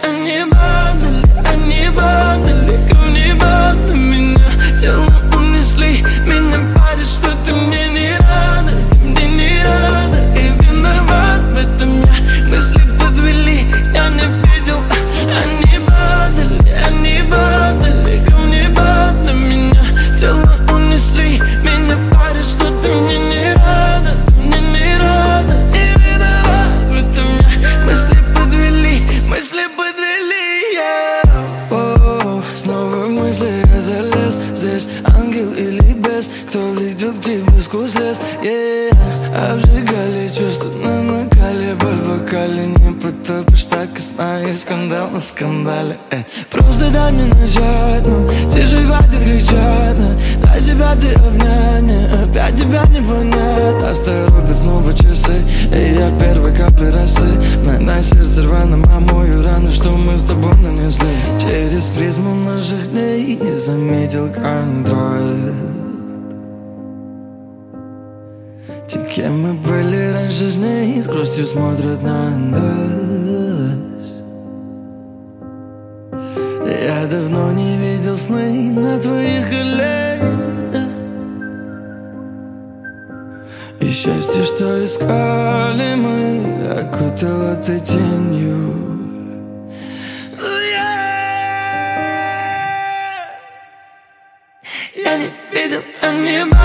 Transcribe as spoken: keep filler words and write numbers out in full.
они падали, они падали, камни падали меня, тело унесли, меня парит, что ты мне не рада, ты мне не рада, и виноват в этом я, мысли подвели, я не видел, они падали, они падали, камни падали меня, тело унесли, меня парит, что ты мне не рада, ты мне не рада, и виноват в этом я, мысли подвели, мысли подвели, yeah. О, снова в мысли я залез, здесь ангел или бес, кто ведет к тебе сквозь лес, yeah. Обжигали чувства на накале, боль в вокале, не потопишь так и сна, и скандал на скандале, э. Просто дай мне начать, ну, тише хватит кричать, ну, дай себя ты обнять, мне опять тебя не понять. Оставят снова часы, и я первой капли росы, на сердце рваном омою раны, что мы с тобой нанесли. Через призму наших дней не заметил контроль. Те, кем мы были раньше с ней, с грустью смотрят на нас. Я давно не видел сны на твоих коленях, и счастье, что искали мы, окутало ты тенью. Я не видел, а не